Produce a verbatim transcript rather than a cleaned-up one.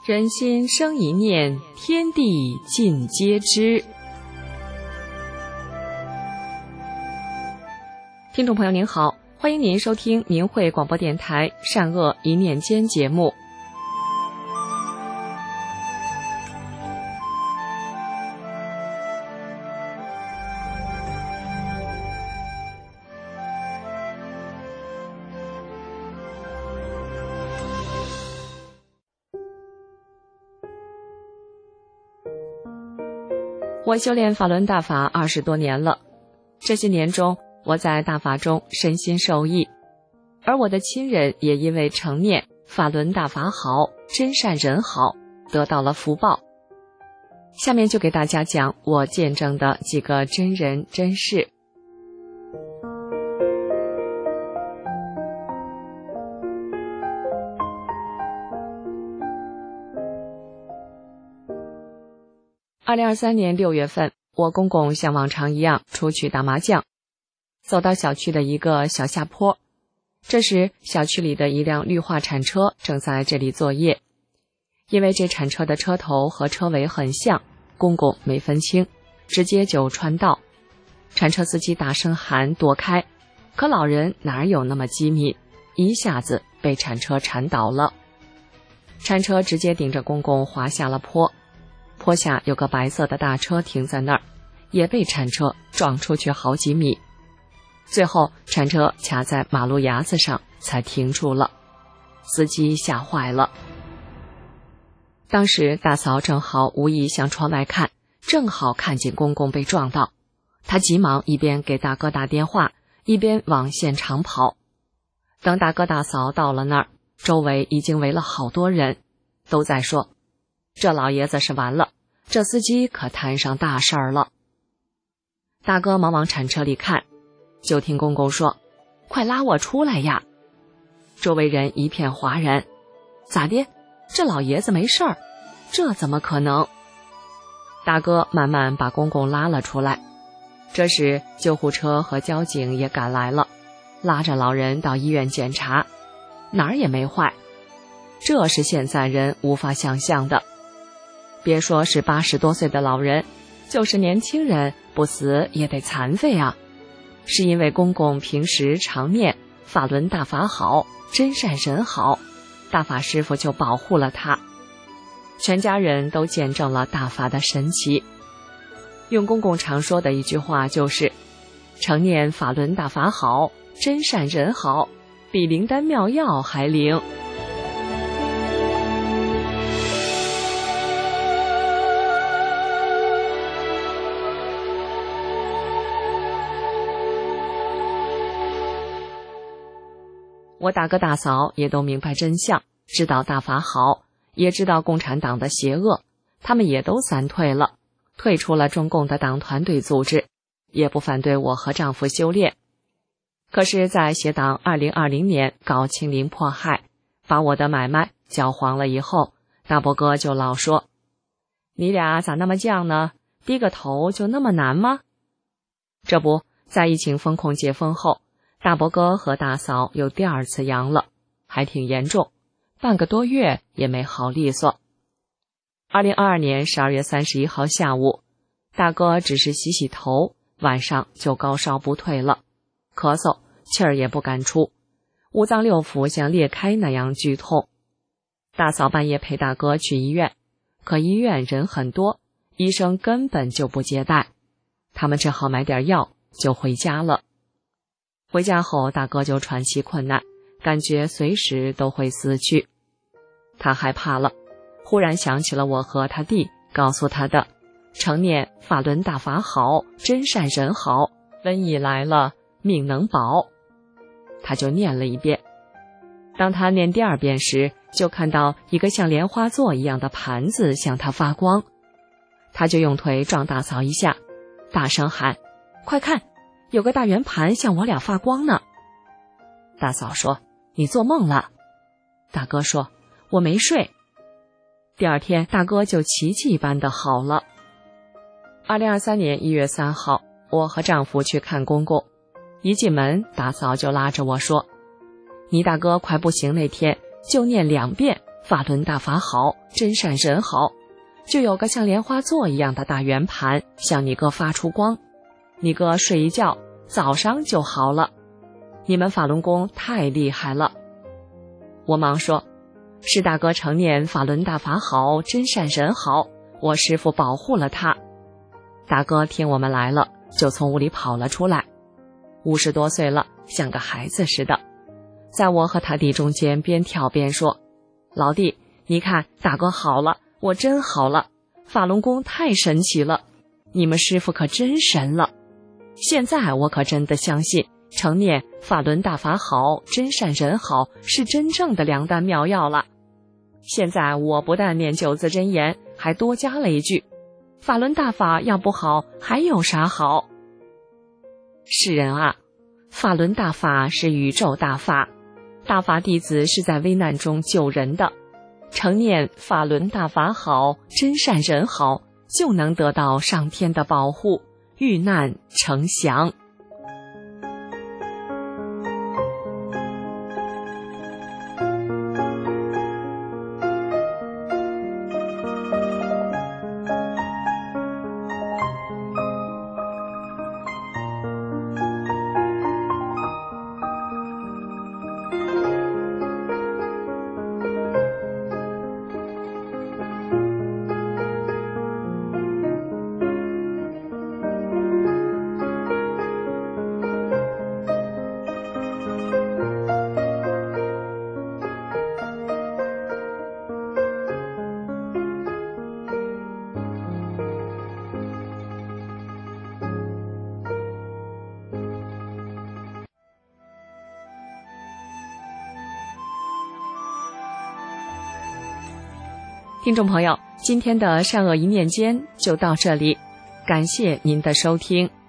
人心生一念，天地尽皆知。听众朋友您好，欢迎您收听明慧广播电台善恶一念间节目。我修炼法轮大法二十多年了，这些年中，我在大法中身心受益，而我的亲人也因为承念法轮大法好，真善人好，得到了福报。下面就给大家讲我见证的几个真人真事。二零二三年六月份，我公公像往常一样出去打麻将，走到小区的一个小下坡。这时，小区里的一辆绿化铲车正在这里作业。因为这铲车的车头和车尾很像，公公没分清，直接就穿道。铲车司机大声喊躲开，可老人哪有那么机敏，一下子被铲车铲倒了。铲车直接顶着公公滑下了坡。坡下有个白色的大车停在那儿，也被铲车撞出去好几米。最后铲车卡在马路牙子上才停住了，司机吓坏了。当时大嫂正好无意向窗外看，正好看见公公被撞到，她急忙一边给大哥打电话，一边往现场跑。等大哥大嫂到了那儿，周围已经围了好多人，都在说这老爷子是完了，这司机可摊上大事儿了。大哥忙往铲车里看，就听公公说：“快拉我出来呀！”周围人一片哗然，咋的？这老爷子没事儿？这怎么可能？大哥慢慢把公公拉了出来。这时救护车和交警也赶来了，拉着老人到医院检查，哪儿也没坏。这是现在人无法想象的。别说是八十多岁的老人，就是年轻人不死也得残废啊！是因为公公平时常念法轮大法好，真善人好，大法师父就保护了他。全家人都见证了大法的神奇。用公公常说的一句话就是：常念法轮大法好，真善人好，比灵丹妙药还灵。我大哥大嫂也都明白真相，知道大法好，也知道共产党的邪恶，他们也都散退了，退出了中共的党团队组织，也不反对我和丈夫修炼。可是在邪党二零二零年搞清零迫害，把我的买卖搅黄了以后，大伯哥就老说：“你俩咋那么犟呢？低个头就那么难吗？”这不，在疫情封控解封后，大伯哥和大嫂又第二次阳了，还挺严重，半个多月也没好利索。二零二二年十二月三十一号下午，大哥只是洗洗头，晚上就高烧不退了，咳嗽，气儿也不敢出，五脏六腑像裂开那样剧痛。大嫂半夜陪大哥去医院，可医院人很多，医生根本就不接待，他们只好买点药就回家了。回家后，大哥就喘息困难，感觉随时都会死去。他害怕了，忽然想起了我和他弟告诉他的：常念法轮大法好，真善人好，瘟疫来了，命能保。他就念了一遍。当他念第二遍时，就看到一个像莲花座一样的盘子向他发光。他就用腿撞大嫂一下，大声喊：“快看！有个大圆盘向我俩发光呢。”大嫂说：“你做梦了。”大哥说：“我没睡。”第二天，大哥就奇迹般的好了。二零二三年一月三号，我和丈夫去看公公，一进门，大嫂就拉着我说：“你大哥快不行那天，就念两遍法轮大法好，真善神好，就有个像莲花座一样的大圆盘向你哥发出光，你哥睡一觉，早上就好了。你们法轮功太厉害了。我忙说，是大哥常念法轮大法好，真善神好，我师父保护了他。大哥听我们来了，就从屋里跑了出来，五十多岁了，像个孩子似的，在我和他弟中间边跳边说，老弟，你看大哥好了，我真好了，法轮功太神奇了，你们师父可真神了。现在我可真的相信常念法轮大法好，真善人好是真正的灵丹妙药了。现在我不但念九字真言，还多加了一句，法轮大法要不好还有啥好？世人啊，法轮大法是宇宙大法，大法弟子是在危难中救人的，常念法轮大法好，真善人好，就能得到上天的保护，遇难成祥。听众朋友，今天的善恶一念间就到这里，感谢您的收听。